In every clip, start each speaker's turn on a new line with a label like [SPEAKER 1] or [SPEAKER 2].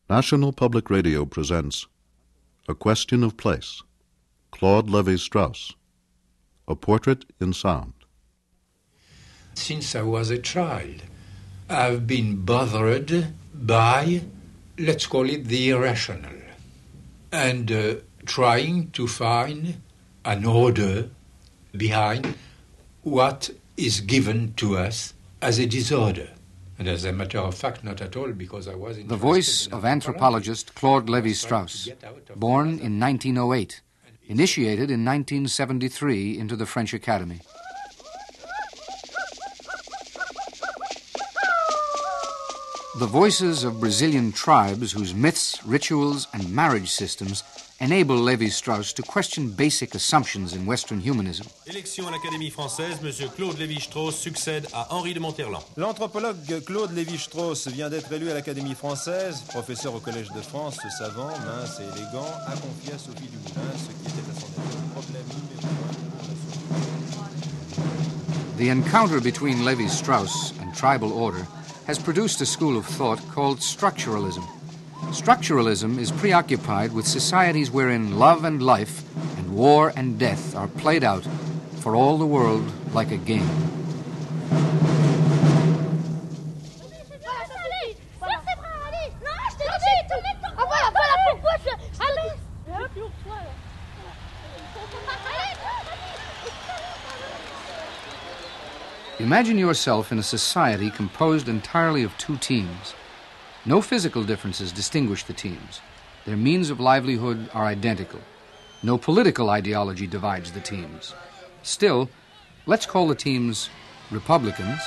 [SPEAKER 1] National Public Radio presents A Question of Place, Claude Lévi-Strauss, A Portrait in Sound.
[SPEAKER 2] Since I was a child, I've been bothered by, let's call it the irrational, and trying to find an order behind what is given to us as a disorder. And as a matter of fact, not at all, because I was
[SPEAKER 3] The voice of anthropologist Claude Lévi-Strauss, born in 1908, initiated in 1973 into the French Academy. The voices of Brazilian tribes whose myths, rituals, and marriage systems enable Lévi-Strauss to question basic assumptions in Western humanism.
[SPEAKER 4] Élection à l'Académie française, M. Claude Lévi-Strauss succède à Henri de Monterland.
[SPEAKER 5] L'anthropologue Claude Lévi-Strauss vient d'être élu à l'Académie française, professeur au Collège de France, ce savant, mince et élégant, a confié à Sophie Dumoulin ce qui était à son avis le problème numéro 1 pour la société.
[SPEAKER 3] The encounter between Lévi-Strauss and tribal order has produced a school of thought called structuralism. Structuralism is preoccupied with societies wherein love and life and war and death are played out for all the world like a game. Imagine yourself in a society composed entirely of two teams. No physical differences distinguish the teams. Their means of livelihood are identical. No political ideology divides the teams. Still, let's call the teams Republicans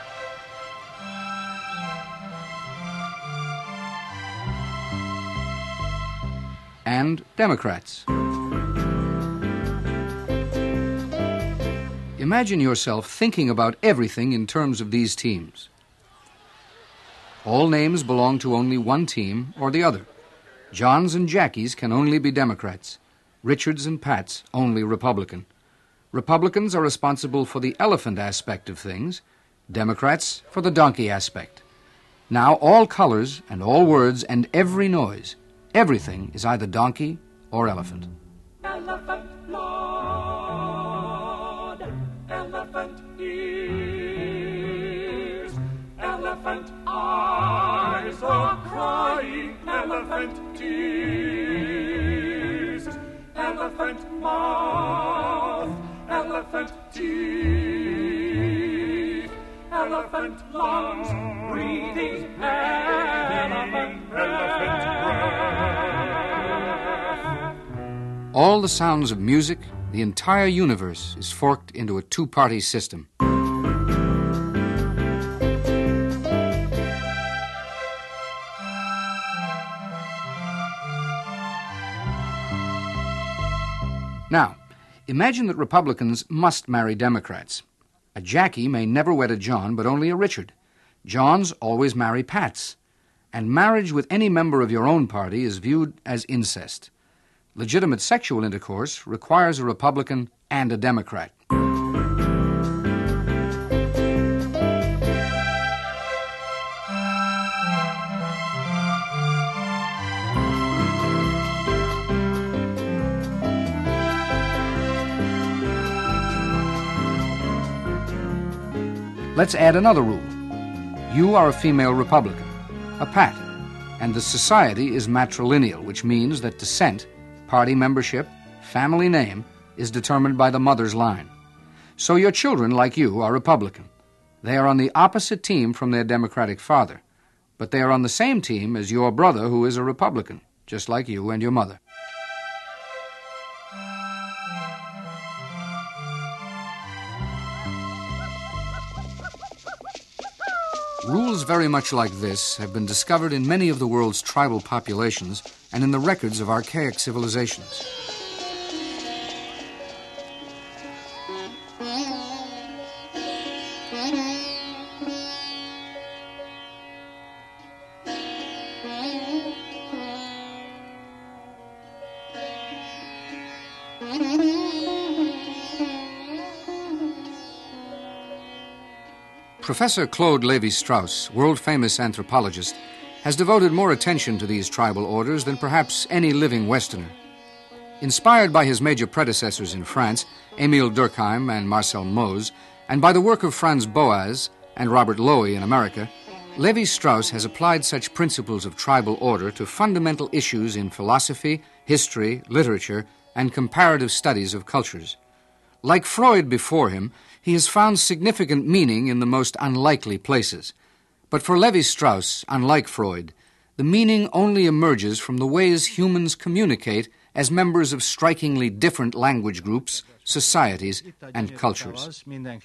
[SPEAKER 3] and Democrats. Imagine yourself thinking about everything in terms of these teams. All names belong to only one team or the other. Johns and Jackies can only be Democrats. Richards and Pats only Republican. Republicans are responsible for the elephant aspect of things, Democrats for the donkey aspect. Now all colors and all words and every noise, everything is either donkey or elephant.
[SPEAKER 6] Elephant Lord, elephant ears, elephant eyes are crying, elephant tears, elephant mouth, elephant teeth, elephant lungs, breathing, elephant breath.
[SPEAKER 3] All the sounds of music, the entire universe is forked into a two-party system. Now, imagine that Republicans must marry Democrats. A Jackie may never wed a John, but only a Richard. Johns always marry Pats. And marriage with any member of your own party is viewed as incest. Legitimate sexual intercourse requires a Republican and a Democrat. Let's add another rule. You are a female Republican, a Pat, and the society is matrilineal, which means that descent, party membership, family name, is determined by the mother's line. So your children, like you, are Republican. They are on the opposite team from their Democratic father, but they are on the same team as your brother, who is a Republican, just like you and your mother. Rules very much like this have been discovered in many of the world's tribal populations and in the records of archaic civilizations. Professor Claude Lévi-Strauss, world-famous anthropologist, has devoted more attention to these tribal orders than perhaps any living Westerner. Inspired by his major predecessors in France, Émile Durkheim and Marcel Mauss, and by the work of Franz Boas and Robert Lowy in America, Lévi-Strauss has applied such principles of tribal order to fundamental issues in philosophy, history, literature, and comparative studies of cultures. Like Freud before him, he has found significant meaning in the most unlikely places. But for Lévi-Strauss, unlike Freud, the meaning only emerges from the ways humans communicate as members of strikingly different language groups, societies, and cultures.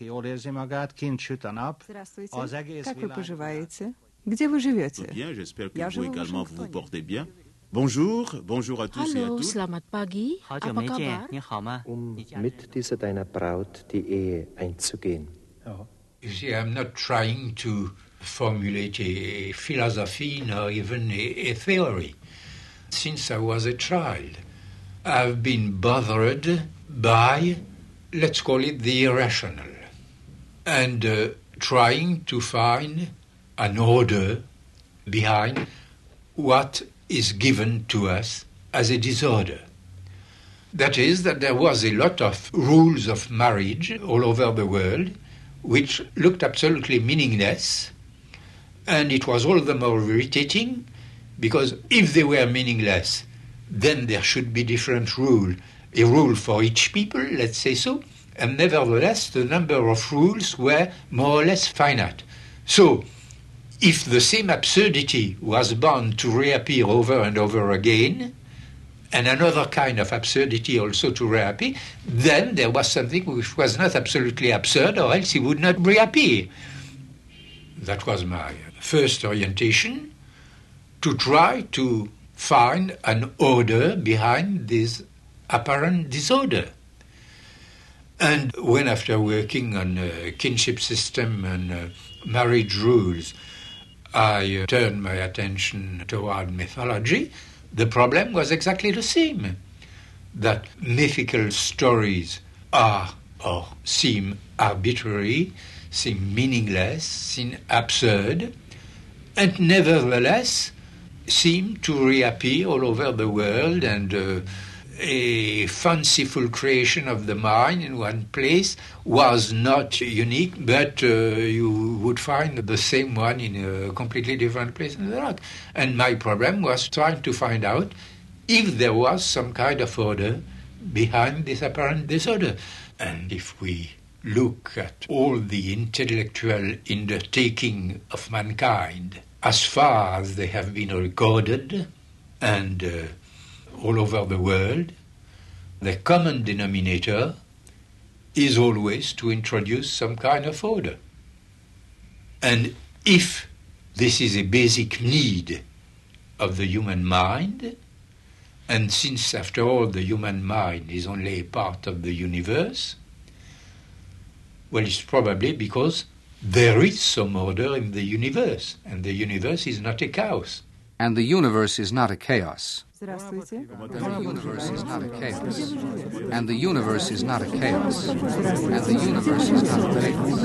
[SPEAKER 7] Здравствуйте. Как вы поживаете? Где вы живете?
[SPEAKER 8] Bien, j'espère que vous également vous portez bien. Bonjour, bonjour à tous et à
[SPEAKER 9] Halo,
[SPEAKER 8] toutes.
[SPEAKER 9] selamat pagi. Apa kabar?
[SPEAKER 10] Mit dieser deiner Braut die Ehe einzugehen.
[SPEAKER 2] You see, I'm not trying to formulate a philosophy nor even a theory. Since I was a child, I've been bothered by, let's call it the irrational, and trying to find an order behind what is given to us as a disorder. That is, that there was a lot of rules of marriage all over the world which looked absolutely meaningless, and it was all the more irritating because if they were meaningless, then there should be different rule, a rule for each people, let's say so, and nevertheless the number of rules were more or less finite. So, if the same absurdity was bound to reappear over and over again, and another kind of absurdity also to reappear, then there was something which was not absolutely absurd, or else it would not reappear. That was my first orientation, to try to find an order behind this apparent disorder. And when, after working on kinship system and marriage rules, I turned my attention toward mythology, the problem was exactly the same. That mythical stories are or seem arbitrary, seem meaningless, seem absurd, and nevertheless seem to reappear all over the world, and a fanciful creation of the mind in one place was not unique, but you would find the same one in a completely different place in the world. And my problem was trying to find out if there was some kind of order behind this apparent disorder. And if we look at all the intellectual undertaking of mankind, as far as they have been recorded, and all over the world, the common denominator is always to introduce some kind of order. And if this is a basic need of the human mind, and since, after all, the human mind is only a part of the universe, well, it's probably because there is some order in the universe, and the universe is not a chaos.
[SPEAKER 3] And the universe is not a chaos.
[SPEAKER 7] Здравствуйте.
[SPEAKER 3] And the universe is not a chaos. And the universe is not a chaos. And the universe is not a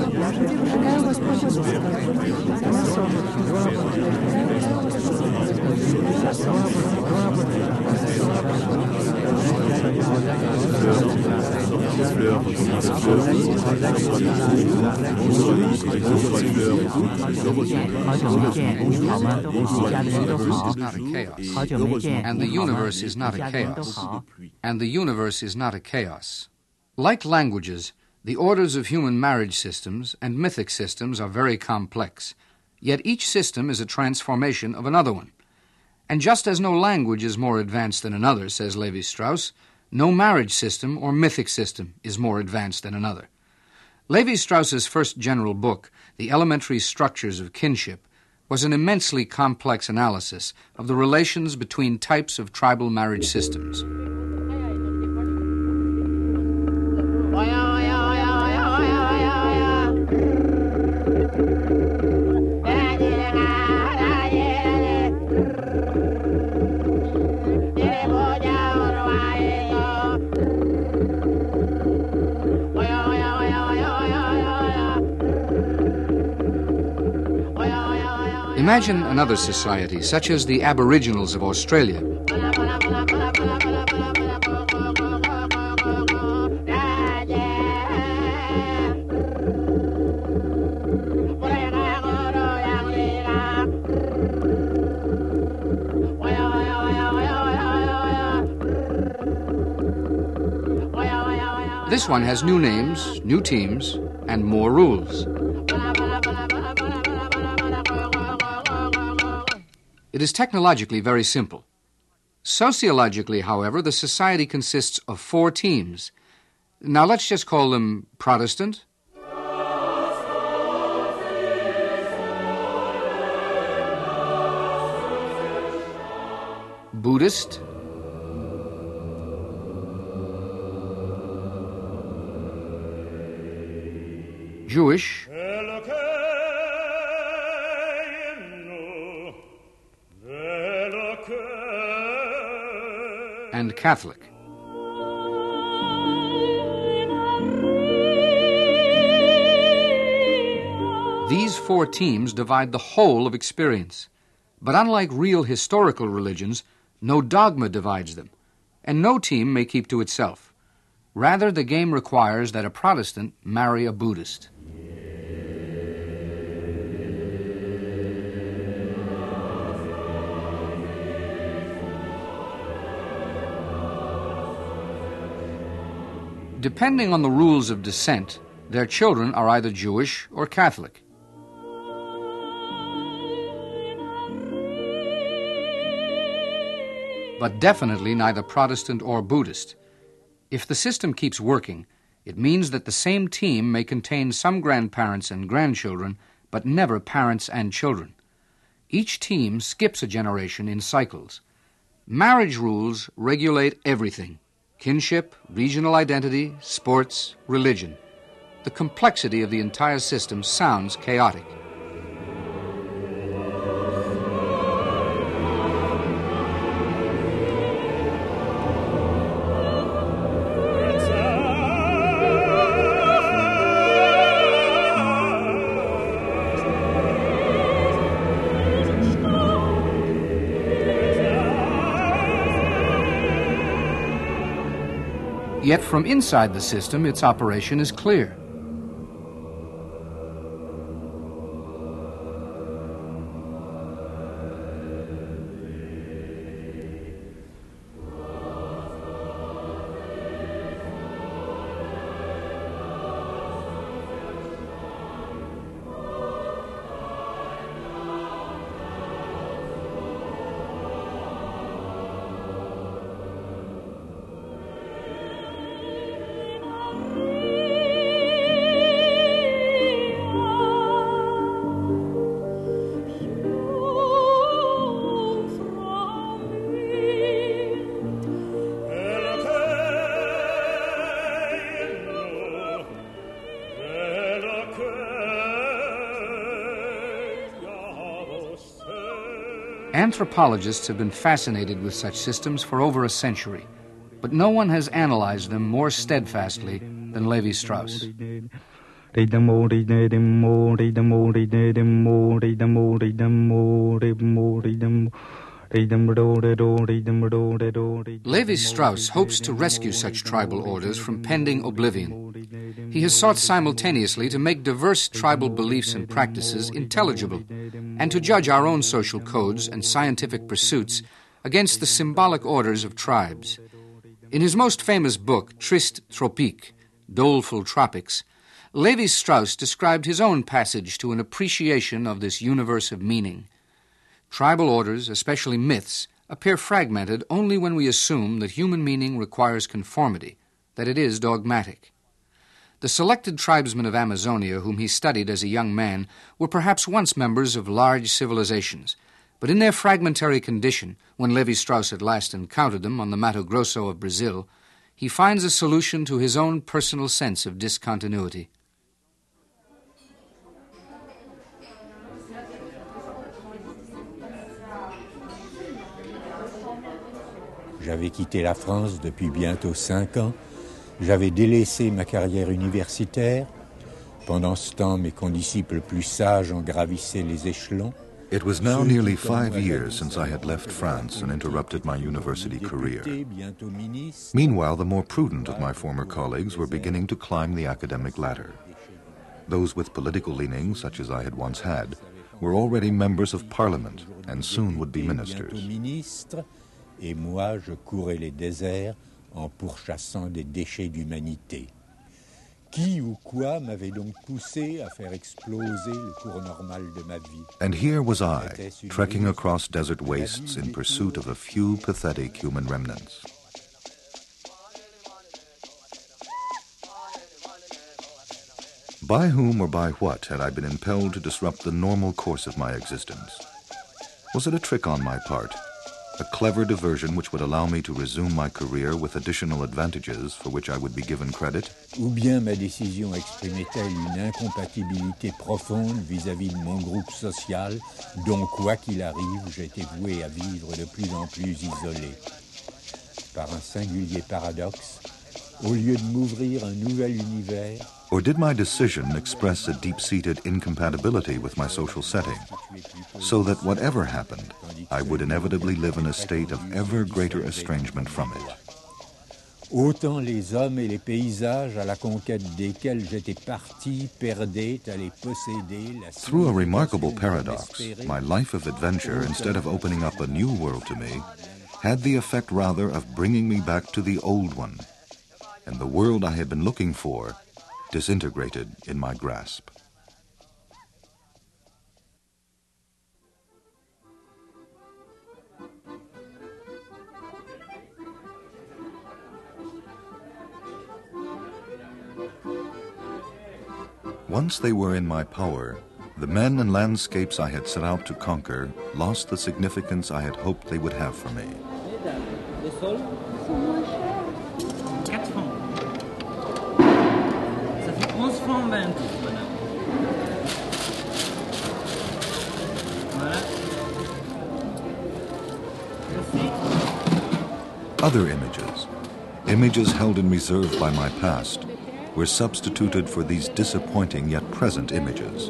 [SPEAKER 3] And the universe is not a chaos. And the universe is not a chaos. Like languages, the orders of human marriage systems and mythic systems are very complex, yet each system is a transformation of another one. And just as no language is more advanced than another, says Lévi-Strauss, no marriage system or mythic system is more advanced than another. Lévi-Strauss's first general book, The Elementary Structures of Kinship, was an immensely complex analysis of the relations between types of tribal marriage systems. Imagine another society, such as the Aboriginals of Australia. This one has new names, new teams, and more rules. It is technologically very simple. Sociologically, however, the society consists of 4 teams. Now let's just call them Protestant, Buddhist, Jewish, and Catholic. These 4 teams divide the whole of experience. But unlike real historical religions, no dogma divides them, and no team may keep to itself. Rather, the game requires that a Protestant marry a Buddhist. Depending on the rules of descent, their children are either Jewish or Catholic. But definitely neither Protestant or Buddhist. If the system keeps working, it means that the same team may contain some grandparents and grandchildren, but never parents and children. Each team skips a generation in cycles. Marriage rules regulate everything: kinship, regional identity, sports, religion. The complexity of the entire system sounds chaotic. Yet from inside the system, its operation is clear. Anthropologists have been fascinated with such systems for over a century, but no one has analyzed them more steadfastly than Levi-Strauss. Levi-Strauss hopes to rescue such tribal orders from pending oblivion. He has sought simultaneously to make diverse tribal beliefs and practices intelligible, and to judge our own social codes and scientific pursuits against the symbolic orders of tribes. In his most famous book, Triste Tropique, Doleful Tropics, Levi-Strauss described his own passage to an appreciation of this universe of meaning. Tribal orders, especially myths, appear fragmented only when we assume that human meaning requires conformity, that it is dogmatic. The selected tribesmen of Amazonia whom he studied as a young man were perhaps once members of large civilizations, but in their fragmentary condition, when Levi-Strauss at last encountered them on the Mato Grosso of Brazil, he finds a solution to his own personal sense of discontinuity.
[SPEAKER 11] J'avais quitté la France depuis bientôt 5 ans. J'avais délaissé ma carrière universitaire. Pendant ce temps, mes condisciples plus sages en gravissaient les échelons.
[SPEAKER 1] It was now nearly 5 years since I had left France and interrupted my university career. Meanwhile, the more prudent of my former colleagues were beginning to climb the academic ladder. Those with political leanings, such as I had once had, were already members of parliament and soon would be ministers.
[SPEAKER 11] Et moi, je courais les déserts en pourchassant des déchets d'humanité. Qui ou quoi m'avait donc poussé à faire exploser le cours normal de ma vie?
[SPEAKER 1] And here was I, trekking across desert wastes in pursuit of a few pathetic human remnants. By whom or by what had I been impelled to disrupt the normal course of my existence? Was it a trick on my part? A clever diversion which would allow me to resume my career with additional advantages for which I would be given credit?
[SPEAKER 11] Ou bien ma décision exprimait-elle une incompatibilité profonde vis-à-vis de mon groupe social, dont, quoi qu'il arrive, j'étais voué à vivre de plus en plus isolé. Par un singulier paradoxe, au lieu de m'ouvrir un nouvel univers,
[SPEAKER 1] or did my decision express a deep-seated incompatibility with my social setting, so that whatever happened, I would inevitably live in a state of ever greater estrangement from it?
[SPEAKER 11] Autant les hommes et les paysages à la conquête desquels j'étais parti perdaient à les posséder.
[SPEAKER 1] Through a remarkable paradox, my life of adventure, instead of opening up a new world to me, had the effect rather of bringing me back to the old one, and the world I had been looking for disintegrated in my grasp. Once they were in my power, the men and landscapes I had set out to conquer lost the significance I had hoped they would have for me. Other images held in reserve by my past, were substituted for these disappointing yet present images.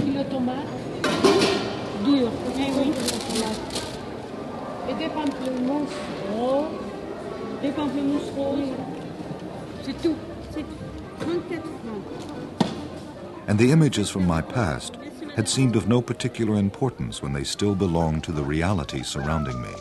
[SPEAKER 1] And the images from my past had seemed of no particular importance when they still belonged to the reality surrounding me.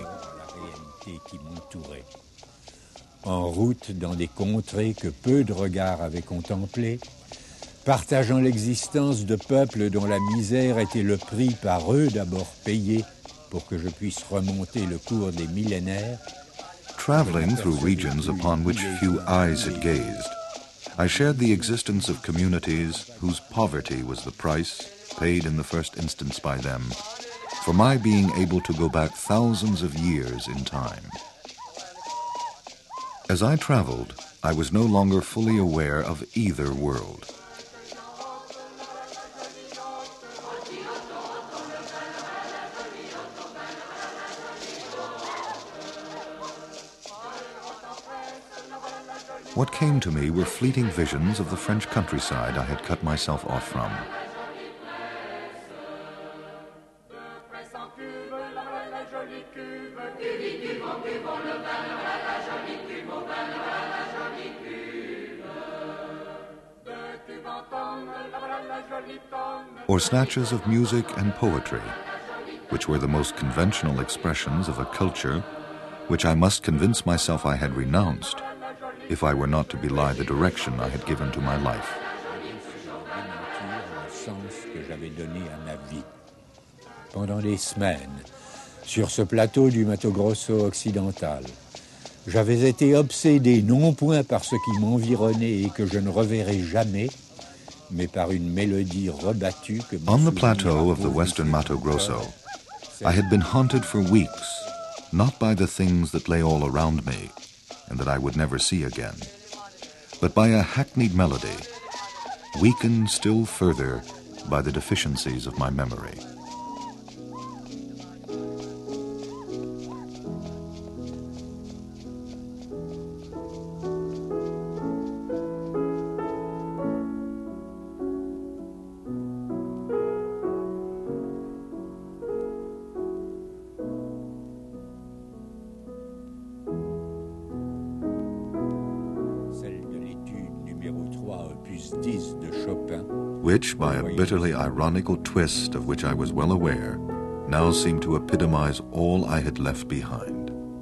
[SPEAKER 11] En route dans des contrées que peu de regards avaient contemplées, partageant l'existence de peuples dont la misère était le prix par eux d'abord payé pour que je puisse remonter le cours des millénaires.
[SPEAKER 1] Traveling through regions upon which few eyes had gazed, I shared the existence of communities whose poverty was the price, paid in the first instance by them, for my being able to go back thousands of years in time. As I traveled, I was no longer fully aware of either world. What came to me were fleeting visions of the French countryside I had cut myself off from. Or snatches of music and poetry, which were the most conventional expressions of a culture which I must convince myself I had renounced if I were not to belie the direction I had given to my life.
[SPEAKER 11] Pendant des semaines, sur ce plateau du Mato Grosso occidental, j'avais été obsédé non point par ce qui m'environnait et que je ne reverrai jamais, mais par une mélodie rebattue que
[SPEAKER 1] On the plateau of the western Mato Grosso, I had been haunted for weeks, not by the things that lay all around me and that I would never see again, but by a hackneyed melody, weakened still further by the deficiencies of my memory.
[SPEAKER 11] Solstice de Chopin,
[SPEAKER 1] which, by a bitterly ironical twist of which I was well aware, now seemed to epitomize all I had left behind.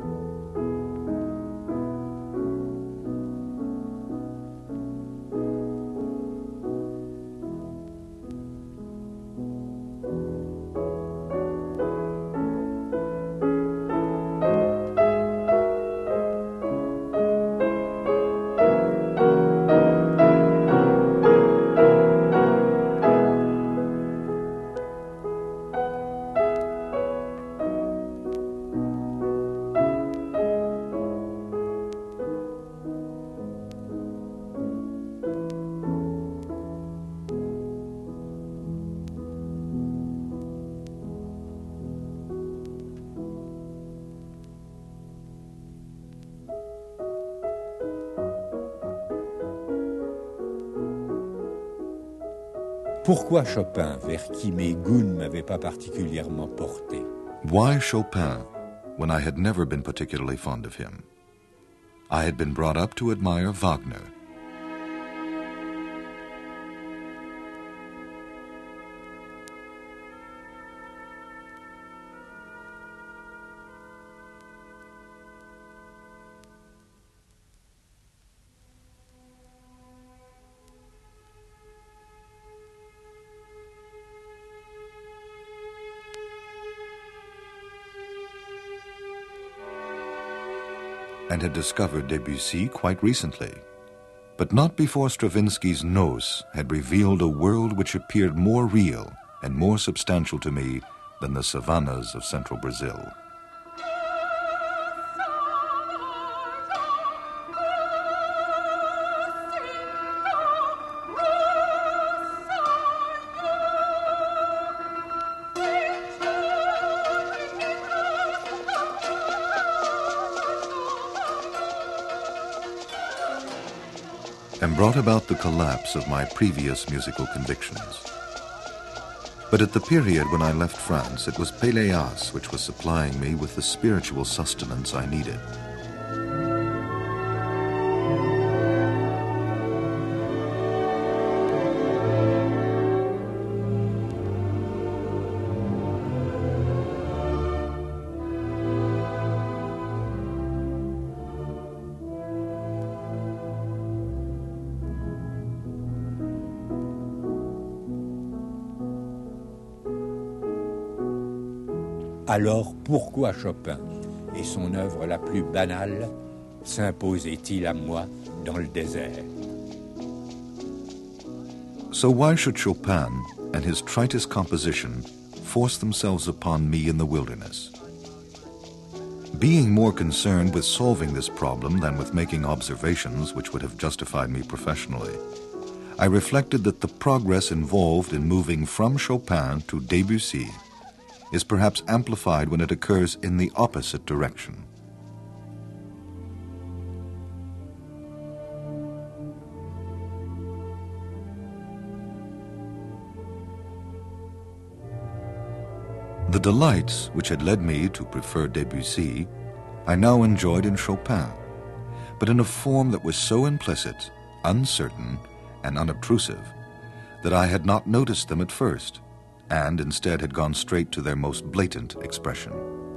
[SPEAKER 11] Pourquoi Chopin, vers qui mes goûts ne m'avaient pas particulièrement porté?
[SPEAKER 1] Why Chopin, when I had never been particularly fond of him? I had been brought up to admire Wagner. And had discovered Debussy quite recently, but not before Stravinsky's Nos had revealed a world which appeared more real and more substantial to me than the savannas of central Brazil. And brought about the collapse of my previous musical convictions. But at the period when I left France, it was Péléas which was supplying me with the spiritual sustenance I needed.
[SPEAKER 11] Alors pourquoi Chopin et son œuvre la plus banale s'imposait-il à moi dans le désert?
[SPEAKER 1] So why should Chopin and his tritest composition force themselves upon me in the wilderness? Being more concerned with solving this problem than with making observations which would have justified me professionally, I reflected that the progress involved in moving from Chopin to Debussy is perhaps amplified when it occurs in the opposite direction. The delights which had led me to prefer Debussy, I now enjoyed in Chopin, but in a form that was so implicit, uncertain, and unobtrusive that I had not noticed them at first, and instead had gone straight to their most blatant expression.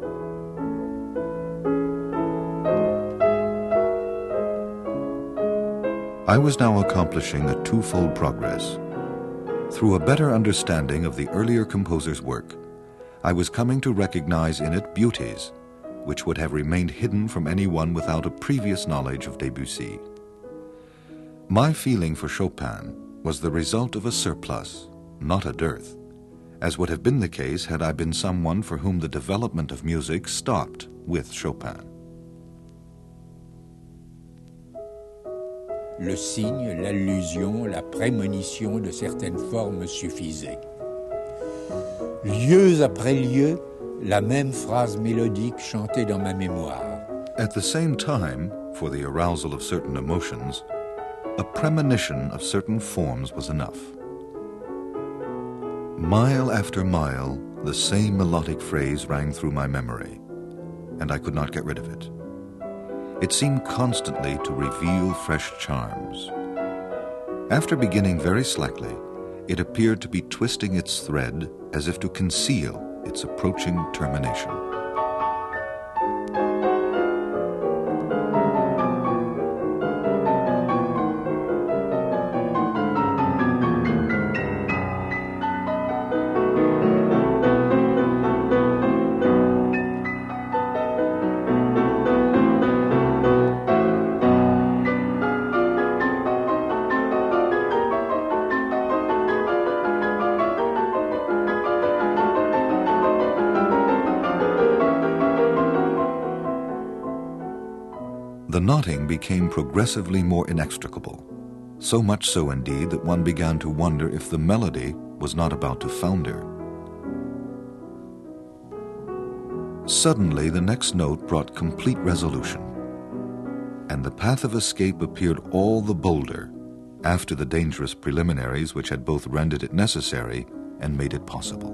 [SPEAKER 1] I was now accomplishing a twofold progress. Through a better understanding of the earlier composer's work, I was coming to recognize in it beauties which would have remained hidden from anyone without a previous knowledge of Debussy. My feeling for Chopin was the result of a surplus, not a dearth, as would have been the case had I been someone for whom the development of music stopped with Chopin.
[SPEAKER 11] Le signe, l'allusion, la prémonition de certaines formes suffisaient. Lieu après lieu, la même phrase mélodique chantait dans ma mémoire.
[SPEAKER 1] At the same time, for the arousal of certain emotions, a premonition of certain forms was enough. Mile after mile, the same melodic phrase rang through my memory, and I could not get rid of it. It seemed constantly to reveal fresh charms. After beginning very slackly, it appeared to be twisting its thread as if to conceal its approaching termination. The knotting became progressively more inextricable, so much so indeed that one began to wonder if the melody was not about to founder. Suddenly, the next note brought complete resolution, and the path of escape appeared all the bolder after the dangerous preliminaries which had both rendered it necessary and made it possible.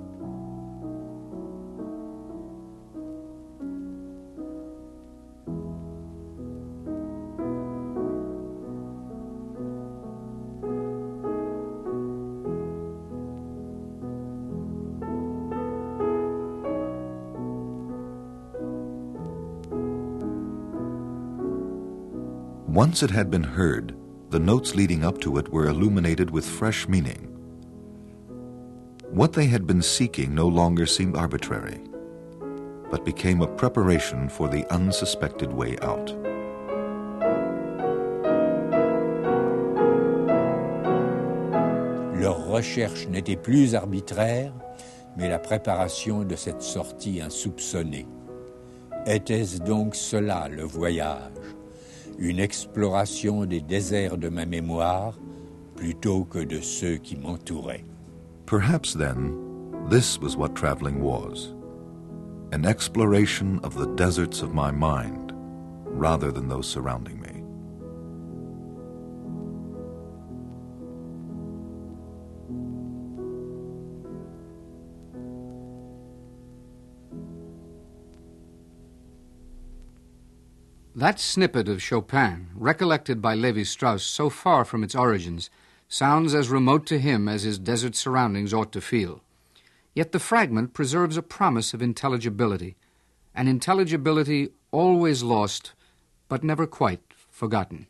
[SPEAKER 1] Once it had been heard, the notes leading up to it were illuminated with fresh meaning. What they had been seeking no longer seemed arbitrary, but became a preparation for the unsuspected way out.
[SPEAKER 11] Leur recherche n'était plus arbitraire, mais la préparation de cette sortie insoupçonnée. Était-ce donc cela le voyage? Une exploration des déserts de ma mémoire plutôt que de ceux qui m'entouraient.
[SPEAKER 1] Perhaps then, this was what traveling was, an exploration of the deserts of my mind rather than those surrounding me.
[SPEAKER 3] That snippet of Chopin, recollected by Lévi-Strauss so far from its origins, sounds as remote to him as his desert surroundings ought to feel. Yet the fragment preserves a promise of intelligibility, an intelligibility always lost, but never quite forgotten.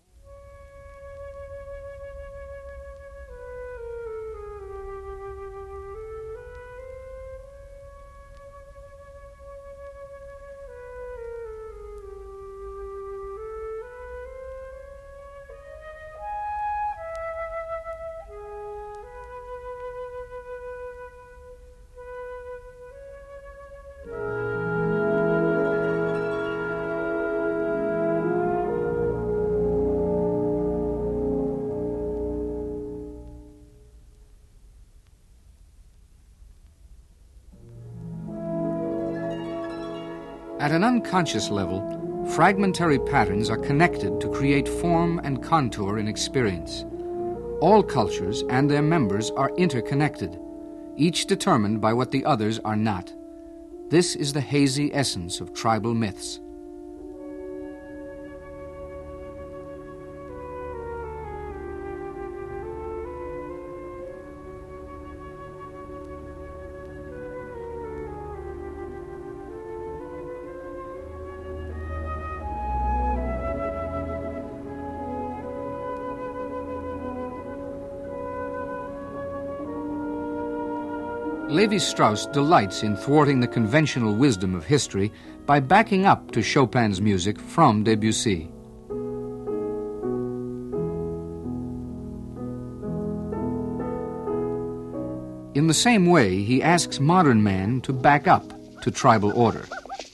[SPEAKER 3] At an unconscious level, fragmentary patterns are connected to create form and contour in experience. All cultures and their members are interconnected, each determined by what the others are not. This is the hazy essence of tribal myths. Lévi-Strauss delights in thwarting the conventional wisdom of history by backing up to Chopin's music from Debussy. In the same way, he asks modern man to back up to tribal order.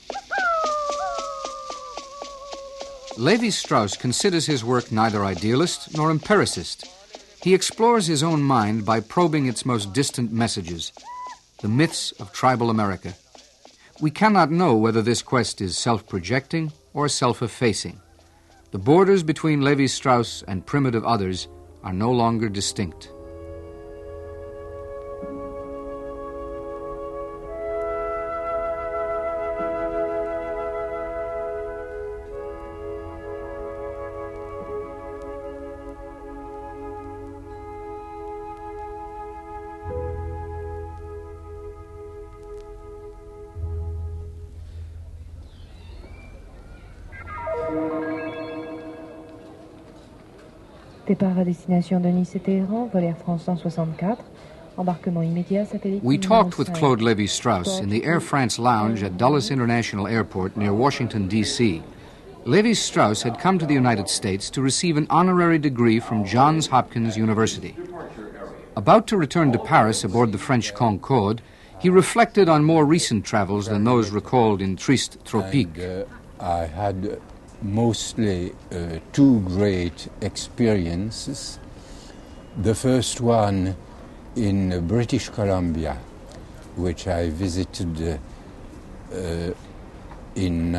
[SPEAKER 3] Lévi-Strauss considers his work neither idealist nor empiricist. He explores his own mind by probing its most distant messages, the myths of tribal America. We cannot know whether this quest is self-projecting or self-effacing. The borders between Lévi-Strauss and primitive others are no longer distinct.
[SPEAKER 12] Départ à destination de Nice et Téhéran, vol Air France 164. Embarquement immédiat satellite.
[SPEAKER 3] We talked with Claude Lévi-Strauss in the Air France lounge at Dulles International Airport near Washington, D.C. Lévi-Strauss had come to the United States to receive an honorary degree from Johns Hopkins University. About to return to Paris aboard the French Concorde, he reflected on more recent travels than those recalled in Triste Tropique.
[SPEAKER 11] I had mostly two great experiences. The first one in British Columbia, which I visited in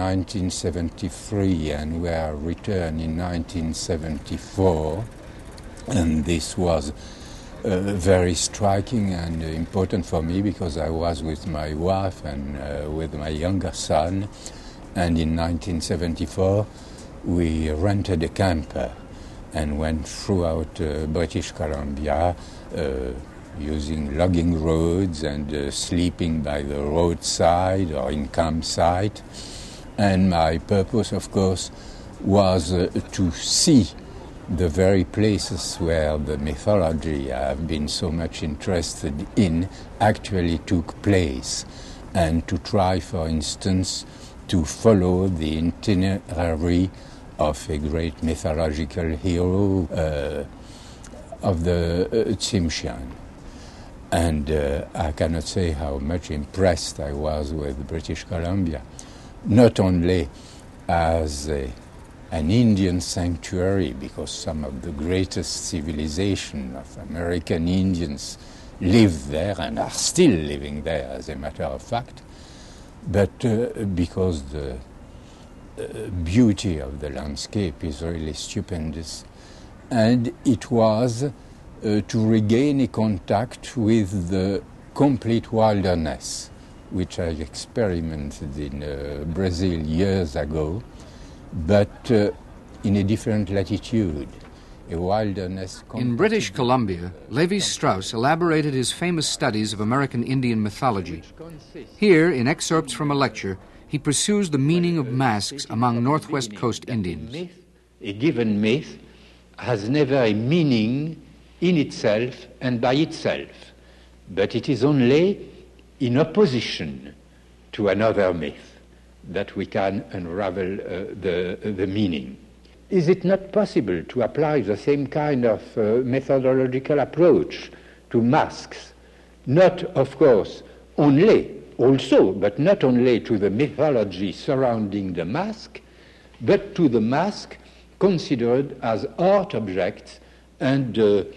[SPEAKER 11] 1973 and where I returned in 1974. And this was very striking and important for me because I was with my wife and with my younger son. And in 1974, we rented a camper and went throughout British Columbia using logging roads and sleeping by the roadside or in campsite. And my purpose, of course, was to see the very places where the mythology I have been so much interested in actually took place, and to try, for instance, to follow the itinerary of a great mythological hero of the Tsimshian. And I cannot say how much impressed I was with British Columbia, not only as an Indian sanctuary, because some of the greatest civilization of American Indians live there and are still living there, as a matter of fact, but because the beauty of the landscape is really stupendous. And it was to regain a contact with the complete wilderness, which I experimented in Brazil years ago, but in a different latitude. A wilderness.
[SPEAKER 3] In British Columbia, Lévi-Strauss elaborated his famous studies of American Indian mythology. Here, in excerpts from a lecture, he pursues the meaning of masks among Northwest Coast Indians.
[SPEAKER 13] A given myth has never a meaning in itself and by itself, but it is only in opposition to another myth that we can unravel the meaning. Is it not possible to apply the same kind of methodological approach to masks? Not, of course, also, but not only to the mythology surrounding the mask, but to the mask considered as art objects and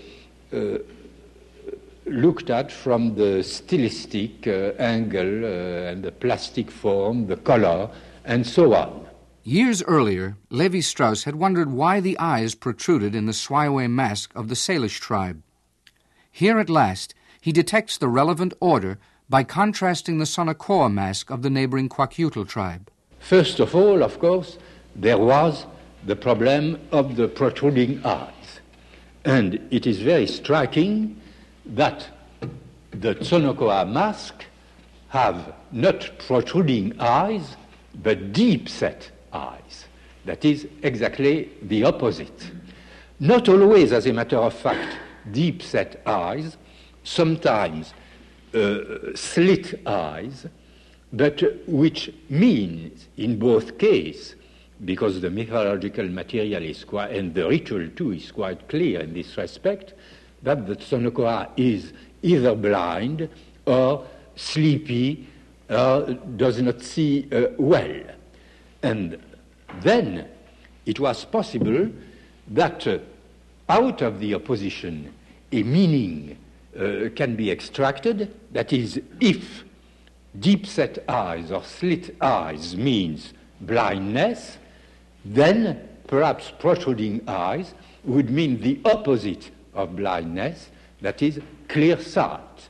[SPEAKER 13] looked at from the stylistic angle and the plastic form, the color, and so on.
[SPEAKER 3] Years earlier, Lévi-Strauss had wondered why the eyes protruded in the Swaiwe mask of the Salish tribe. Here at last, he detects the relevant order by contrasting the Sonokoa mask of the neighboring Kwakiutl tribe.
[SPEAKER 13] First of all, of course, there was the problem of the protruding eyes. And it is very striking that the Sonokoa mask have not protruding eyes, but deep-set eyes. That is exactly the opposite. Not always, as a matter of fact, deep-set eyes, sometimes slit eyes, but which means, in both cases, because the mythological material is quite, and the ritual too is quite clear in this respect, that the Sonokoa is either blind or sleepy or does not see well. And then it was possible that out of the opposition a meaning can be extracted. That is, if deep-set eyes or slit eyes means blindness, then perhaps protruding eyes would mean the opposite of blindness, that is, clear sight.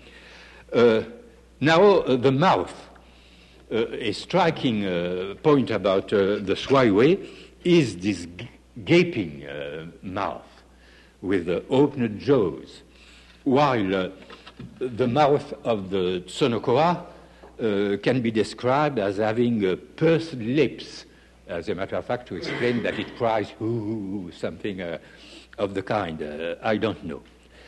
[SPEAKER 13] Now, the mouth. A striking point about the Swaiwe is this gaping mouth with opened jaws, while the mouth of the Sonokoa can be described as having pursed lips, as a matter of fact, to explain that it cries "hoo," something of the kind, I don't know.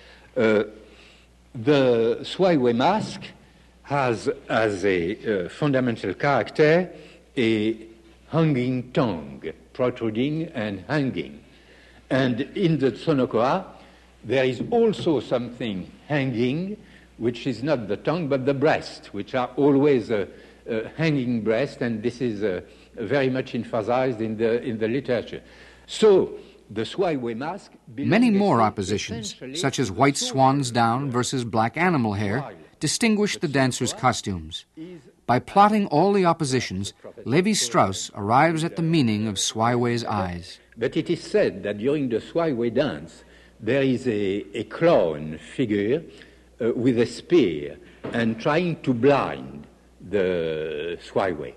[SPEAKER 13] The Swaiway mask has as a fundamental character a hanging tongue, protruding and hanging. And in the Tsonokoa, there is also something hanging, which is not the tongue, but the breast, which are always a hanging breast, and this is very much emphasized in the literature. So, the Swaiway mask...
[SPEAKER 3] Many more oppositions, such as white swan's down versus black animal hair, distinguish the dancers' costumes. By plotting all the oppositions, Lévi-Strauss arrives at the meaning of Swaiway's eyes.
[SPEAKER 13] But it is said that during the Swaiway dance, there is a clown figure with a spear and trying to blind the Swaiway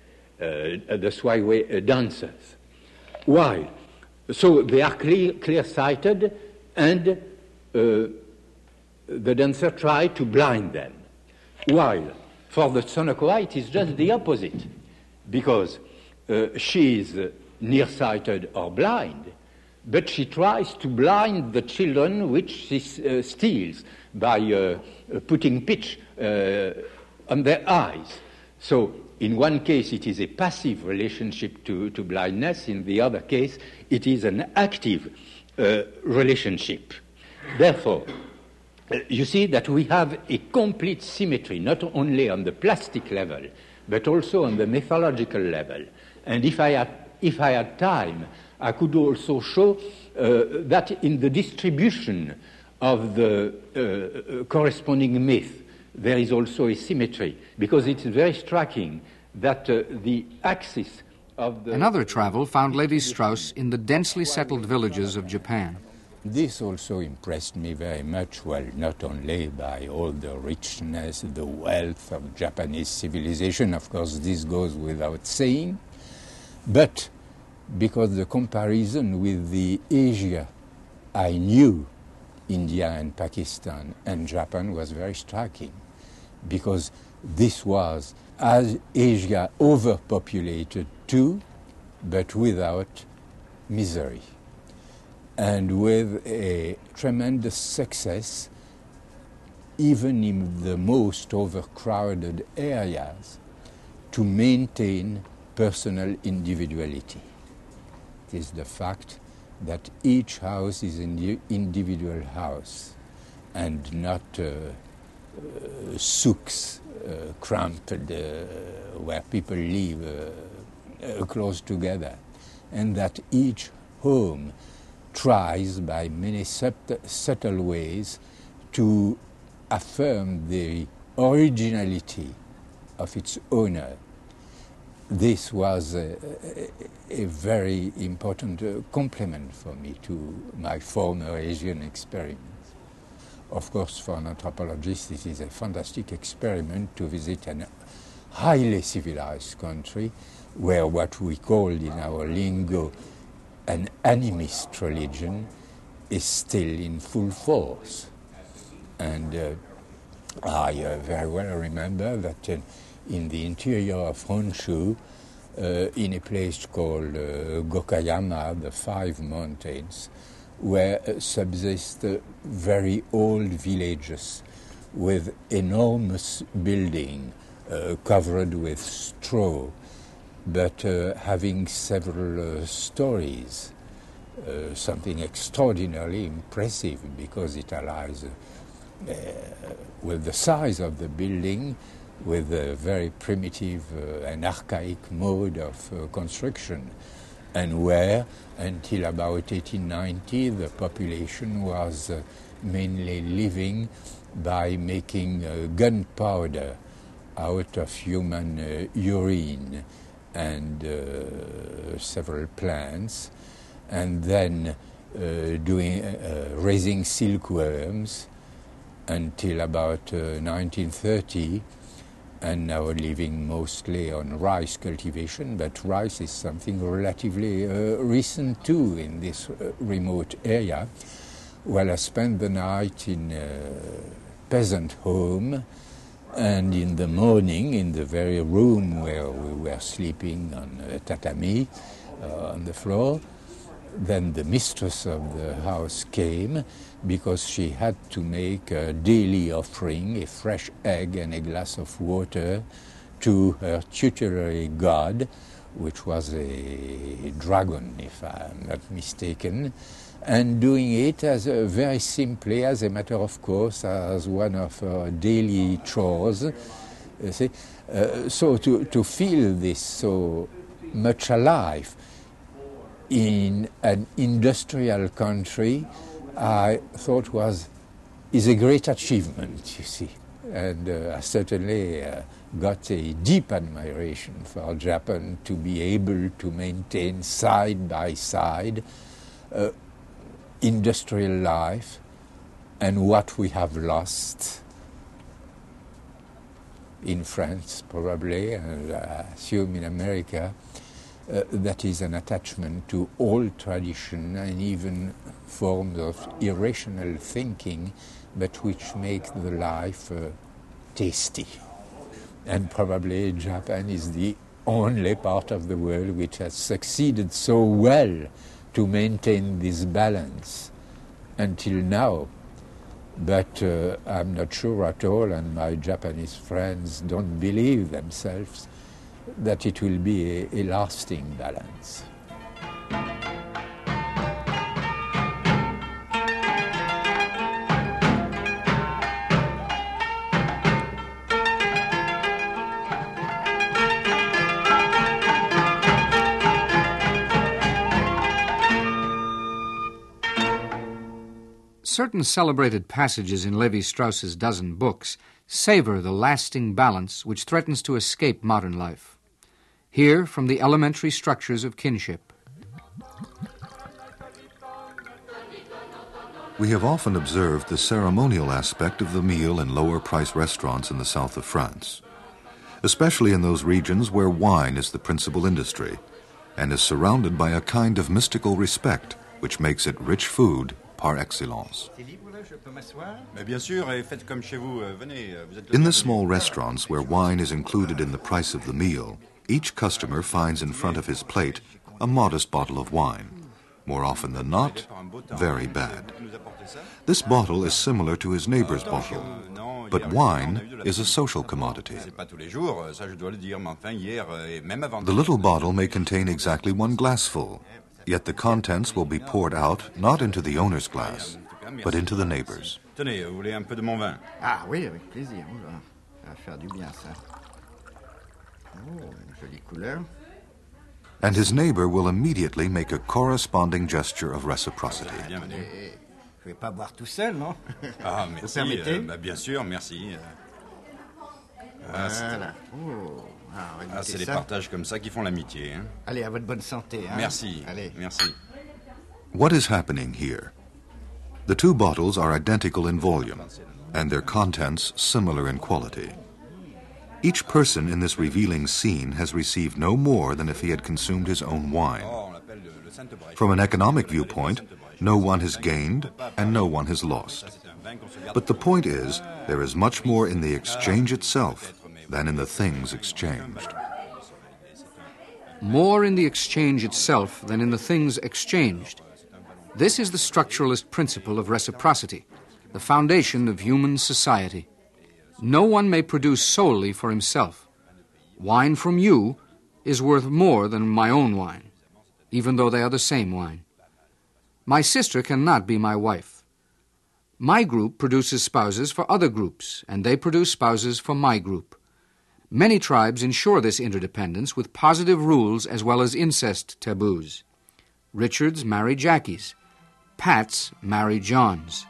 [SPEAKER 13] dancers. Why? So they are clear-sighted, and the dancer tries to blind them. While for the Tsonokoa, it is just the opposite, because she is nearsighted or blind, but she tries to blind the children which she steals by putting pitch on their eyes. So in one case, it is a passive relationship to blindness. In the other case, it is an active relationship. Therefore, you see that we have a complete symmetry, not only on the plastic level, but also on the mythological level. And if I had time, I could also show that in the distribution of the corresponding myth, there is also a symmetry, because it's very striking that the axis of the...
[SPEAKER 3] Another travel found Lévi-Strauss in the densely settled villages of Japan.
[SPEAKER 11] This also impressed me very much, well, not only by all the richness, the wealth of Japanese civilization, of course this goes without saying, but because the comparison with the Asia I knew, India and Pakistan and Japan, was very striking, because this was, as Asia, overpopulated too, but without misery, and with a tremendous success, even in the most overcrowded areas, to maintain personal individuality. It is the fact that each house is an individual house and not souks cramped where people live close together, and that each home tries by many subtle ways to affirm the originality of its owner. This was a very important complement for me to my former Asian experiments. Of course, for an anthropologist, it is a fantastic experiment to visit a highly civilized country where what we called in our lingo an animist religion is still in full force. And I very well remember that in the interior of Honshu, in a place called Gokayama, the Five Mountains, where subsist very old villages with enormous building covered with straw, but having several stories, something extraordinarily impressive because it allies with the size of the building with a very primitive and archaic mode of construction, and where, until about 1890, the population was mainly living by making gunpowder out of human urine and several plants, and then raising silkworms until about 1930, and now living mostly on rice cultivation, but rice is something relatively recent too in this remote area. Well, I spent the night in a peasant home, and in the morning, in the very room where we were sleeping on a tatami on the floor, Then the mistress of the house came because she had to make a daily offering, a fresh egg and a glass of water, to her tutelary god, which was a dragon, if I'm not mistaken, and doing it as very simply, as a matter of course, as one of her daily chores. So to feel this so much alive in an industrial country, I thought is a great achievement, you see. And I certainly got a deep admiration for Japan to be able to maintain side by side industrial life and what we have lost in France probably, and I assume in America, that is an attachment to old tradition and even forms of irrational thinking, but which make the life tasty. And probably Japan is the only part of the world which has succeeded so well to maintain this balance until now. But I'm not sure at all, and my Japanese friends don't believe themselves, that it will be a lasting balance.
[SPEAKER 3] Certain celebrated passages in Levi-Strauss's dozen books savor the lasting balance which threatens to escape modern life. Here, from the elementary structures of kinship.
[SPEAKER 1] We have often observed the ceremonial aspect of the meal in lower-price restaurants in the south of France, especially in those regions where wine is the principal industry and is surrounded by a kind of mystical respect which makes it rich food par excellence. In the small restaurants where wine is included in the price of the meal, each customer finds in front of his plate a modest bottle of wine. More often than not, very bad. This bottle is similar to his neighbor's bottle, but wine is a social commodity. The little bottle may contain exactly one glassful, yet the contents will be poured out not into the owner's glass, but into the neighbor's.
[SPEAKER 14] Ah oui, avec plaisir. Ça va faire du bien, ça. Oh, une jolie couleur.
[SPEAKER 1] And his neighbor will immediately make a corresponding gesture of reciprocity.
[SPEAKER 14] Je vais pas boire tout seul, non?
[SPEAKER 5] Ah, merci. Bien sûr, merci.
[SPEAKER 14] Voilà.
[SPEAKER 5] C'est les partages comme ça qui font l'amitié. Hein?
[SPEAKER 14] Allez, à votre bonne santé. Hein?
[SPEAKER 5] Merci.
[SPEAKER 14] Allez.
[SPEAKER 5] Merci.
[SPEAKER 1] What is happening here? The two bottles are identical in volume, and their contents similar in quality. Each person in this revealing scene has received no more than if he had consumed his own wine. From an economic viewpoint, no one has gained and no one has lost. But the point is, there is much more in the exchange itself than in the things exchanged.
[SPEAKER 3] More in the exchange itself than in the things exchanged. This is the structuralist principle of reciprocity, the foundation of human society. No one may produce solely for himself. Wine from you is worth more than my own wine, even though they are the same wine. My sister cannot be my wife. My group produces spouses for other groups, and they produce spouses for my group. Many tribes ensure this interdependence with positive rules as well as incest taboos. Richards marry Jackies. Pats marry Johns.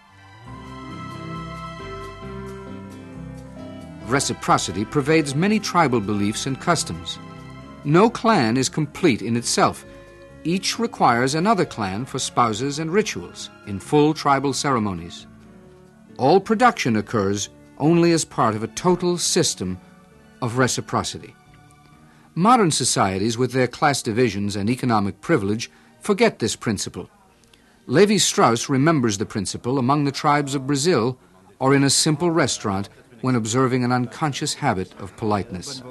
[SPEAKER 3] Reciprocity pervades many tribal beliefs and customs. No clan is complete in itself. Each requires another clan for spouses and rituals in full tribal ceremonies. All production occurs only as part of a total system of reciprocity. Modern societies, with their class divisions and economic privilege, forget this principle. Levi-Strauss remembers the principle among the tribes of Brazil or in a simple restaurant when observing an unconscious habit of politeness.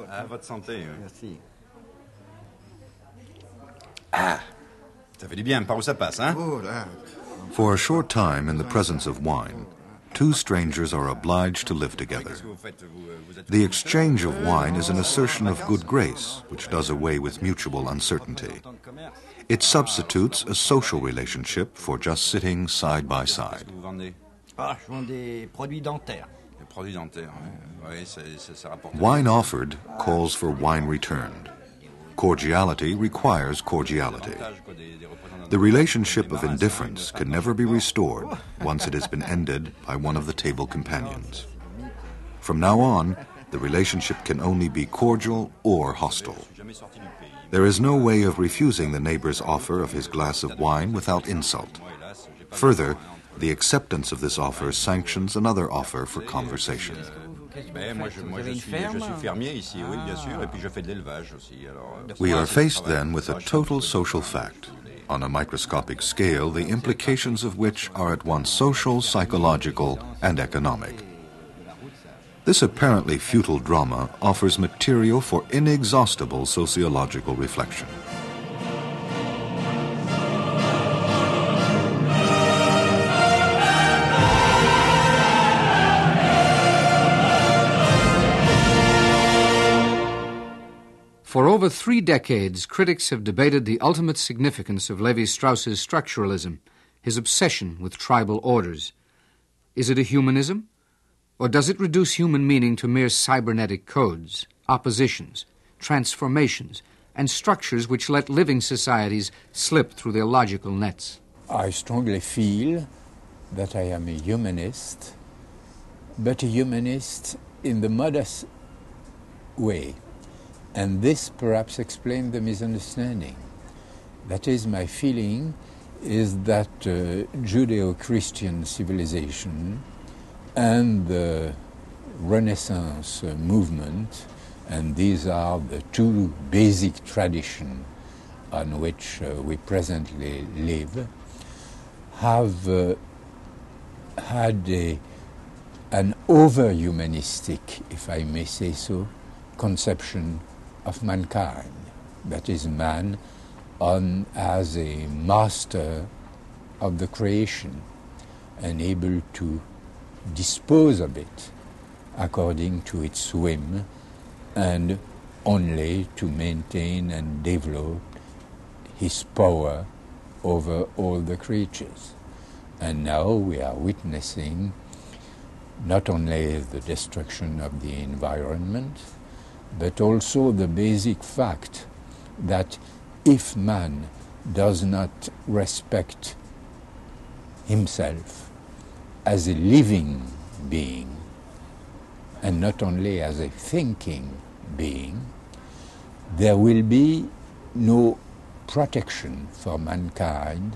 [SPEAKER 5] Ça fait du bien, par où ça passe, hein?
[SPEAKER 1] For a short time, in the presence of wine, two strangers are obliged to live together. The exchange of wine is an assertion of good grace, which does away with mutual uncertainty. It substitutes a social relationship for just sitting side by side. Wine offered calls for wine returned. Cordiality requires cordiality. The relationship of indifference can never be restored once it has been ended by one of the table companions. From now on, the relationship can only be cordial or hostile. There is no way of refusing the neighbor's offer of his glass of wine without insult. Further, the acceptance of this offer sanctions another offer for conversation. We are faced then with a total social fact, on a microscopic scale, the implications of which are at once social, psychological, and economic. This apparently futile drama offers material for inexhaustible sociological reflection.
[SPEAKER 3] For over 3 decades, critics have debated the ultimate significance of Levi-Strauss's structuralism, his obsession with tribal orders. Is it a humanism? Or does it reduce human meaning to mere cybernetic codes, oppositions, transformations, and structures which let living societies slip through their logical nets?
[SPEAKER 11] I strongly feel that I am a humanist, but a humanist in the modest way. And this perhaps explains the misunderstanding. That is, my feeling is that Judeo-Christian civilization and the Renaissance movement, and these are the two basic traditions on which we presently live, have had an over-humanistic, if I may say so, conception of mankind, that is, man as a master of the creation and able to dispose of it according to its whim and only to maintain and develop his power over all the creatures. And now we are witnessing not only the destruction of the environment, but also the basic fact that if man does not respect himself as a living being, and not only as a thinking being, there will be no protection for mankind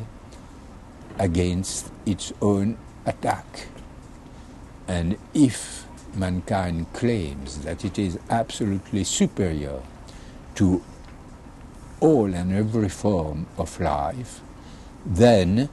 [SPEAKER 11] against its own attack. And if mankind claims that it is absolutely superior to all and every form of life, then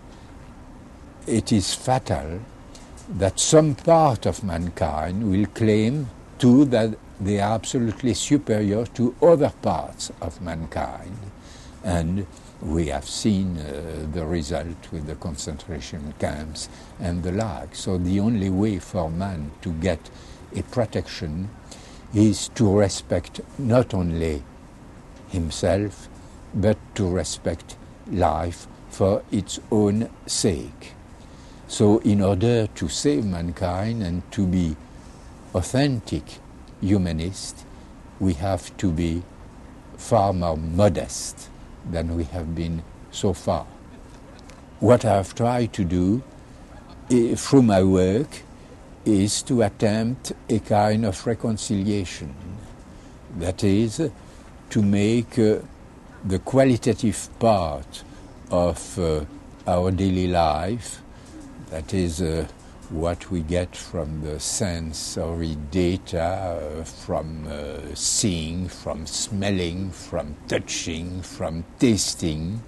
[SPEAKER 11] it is fatal that some part of mankind will claim too that they are absolutely superior to other parts of mankind. And we have seen the result with the concentration camps and the like. So the only way for man to get a protection is to respect not only himself, but to respect life for its own sake. So in order to save mankind and to be authentic humanist, we have to be far more modest than we have been so far. What I have tried to do through my work is to attempt a kind of reconciliation. That is, to make the qualitative part of our daily life, that is what we get from the sensory data, from seeing, from smelling, from touching, from tasting,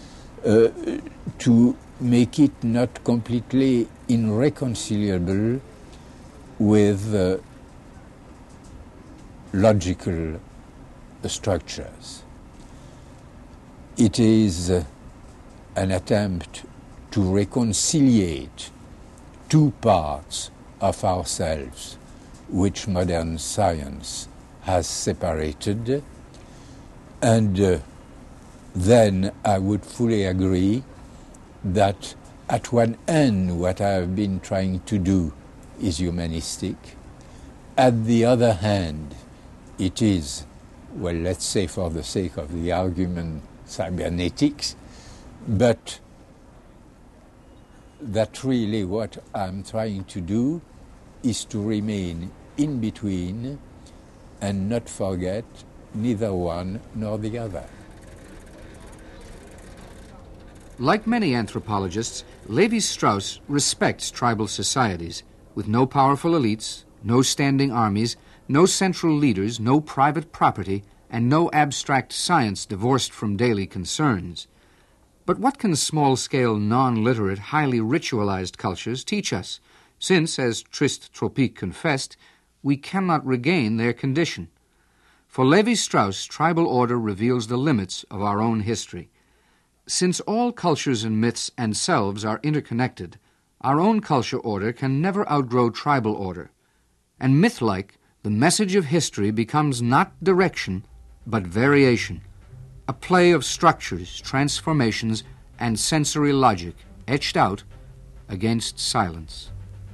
[SPEAKER 11] to make it not completely irreconcilable with logical structures. It is an attempt to reconciliate two parts of ourselves which modern science has separated, and then I would fully agree that at one end what I have been trying to do is humanistic. At the other hand, it is, well, let's say for the sake of the argument, cybernetics, but that really what I'm trying to do is to remain in between and not forget neither one nor the other.
[SPEAKER 3] Like many anthropologists, Lévi-Strauss respects tribal societies with no powerful elites, no standing armies, no central leaders, no private property, and no abstract science divorced from daily concerns. But what can small-scale, non-literate, highly ritualized cultures teach us, since, as Triste Tropique confessed, we cannot regain their condition? For Lévi-Strauss, tribal order reveals the limits of our own history. Since all cultures and myths and selves are interconnected, our own culture order can never outgrow tribal order. And myth-like, the message of history becomes not direction, but variation, a play of structures, transformations, and sensory logic etched out against silence.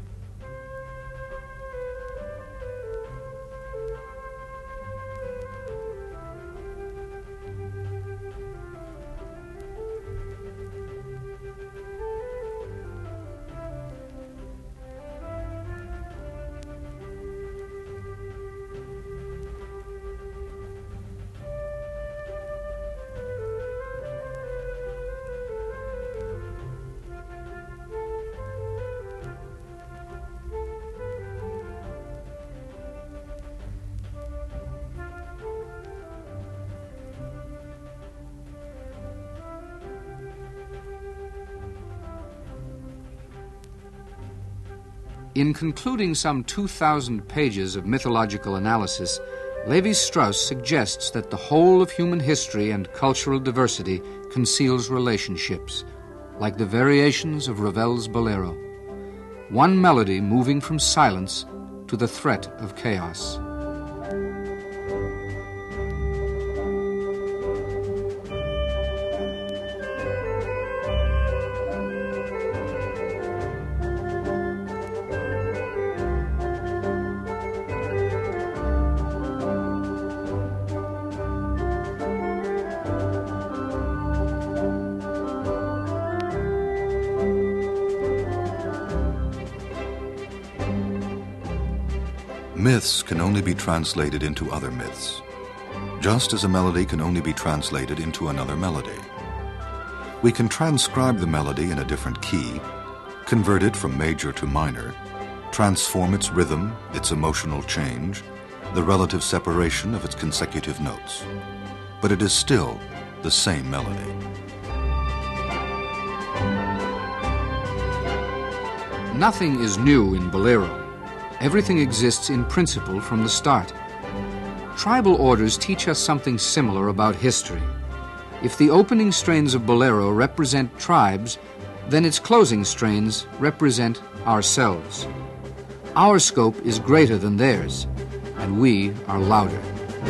[SPEAKER 3] In concluding some 2,000 pages of mythological analysis, Lévi-Strauss suggests that the whole of human history and cultural diversity conceals relationships, like the variations of Ravel's Bolero, one melody moving from silence to the threat of chaos.
[SPEAKER 1] Myths can only be translated into other myths, just as a melody can only be translated into another melody. We can transcribe the melody in a different key, convert it from major to minor, transform its rhythm, its emotional change, the relative separation of its consecutive notes. But it is still the same melody.
[SPEAKER 3] Nothing is new in Bolero. Everything exists in principle from the start. Tribal orders teach us something similar about history. If the opening strains of Bolero represent tribes, then its closing strains represent ourselves. Our scope is greater than theirs, and we are louder.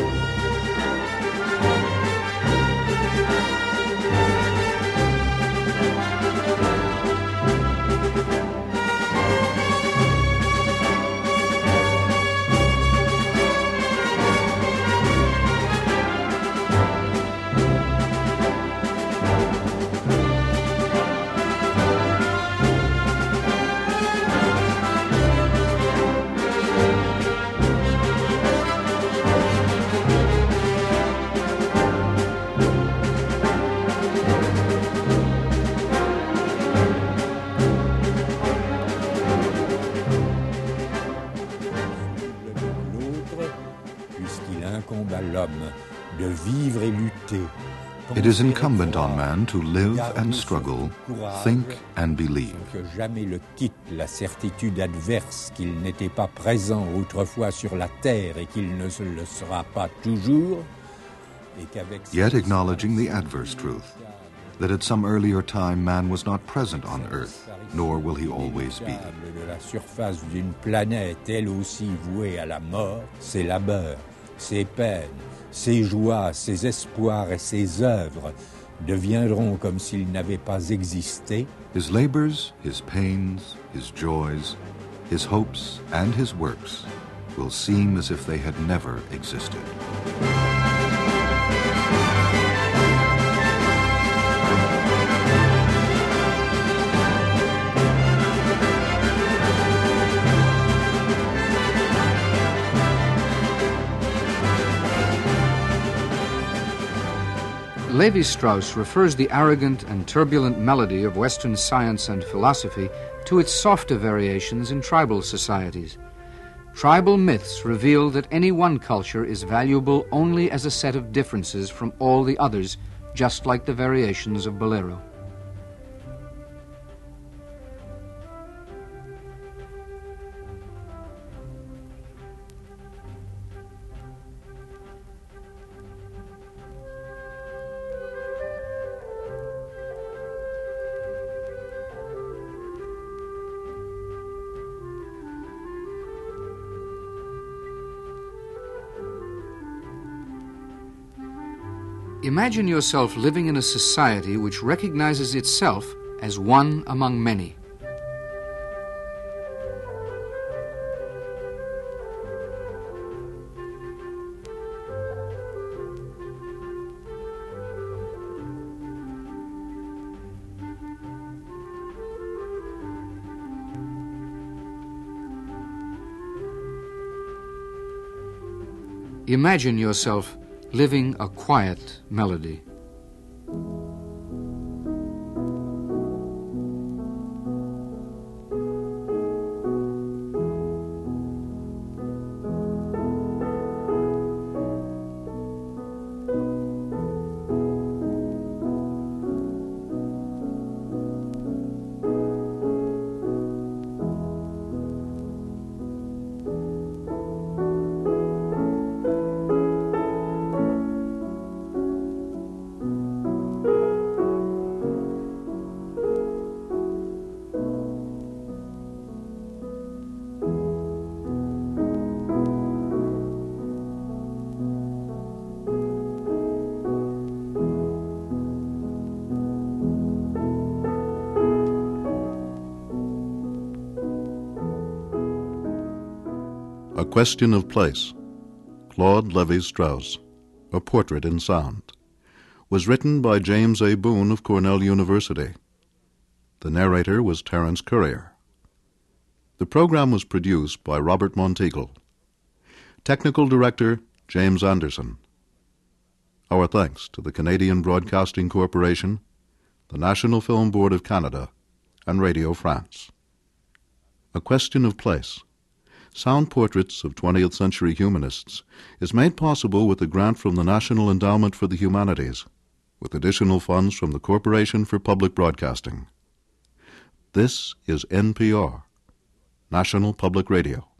[SPEAKER 1] It is incumbent on man to live and struggle, think and believe.
[SPEAKER 11] Que jamais le quitte la certitude adverse qu'il n'était pas présent autrefois sur la terre et qu'il ne se le sera pas toujours.
[SPEAKER 1] Yet acknowledging the adverse truth, that at some earlier time man was not present on Earth, nor will he always be.
[SPEAKER 11] De la surface d'une planète, elle aussi vouée à la mort, ses labeurs, ses peines, ses joies, ses espoirs et ses œuvres deviendront comme s'ils n'avaient pas existé.
[SPEAKER 1] His labors, his pains, his joys, his hopes, and his works will seem as if they had never existed.
[SPEAKER 3] Levi-Strauss refers the arrogant and turbulent melody of Western science and philosophy to its softer variations in tribal societies. Tribal myths reveal that any one culture is valuable only as a set of differences from all the others, just like the variations of bolero. Imagine yourself living in a society which recognizes itself as one among many. Imagine yourself living a quiet melody.
[SPEAKER 15] A Question of Place, Claude Lévi-Strauss, A Portrait in Sound, was written by James A. Boone of Cornell University. The narrator was Terence Currier. The program was produced by Robert Monteagle. Technical Director, James Anderson. Our thanks to the Canadian Broadcasting Corporation, the National Film Board of Canada, and Radio France. A Question of Place, Sound Portraits of 20th Century Humanists, is made possible with a grant from the National Endowment for the Humanities, with additional funds from the Corporation for Public Broadcasting. This is NPR, National Public Radio.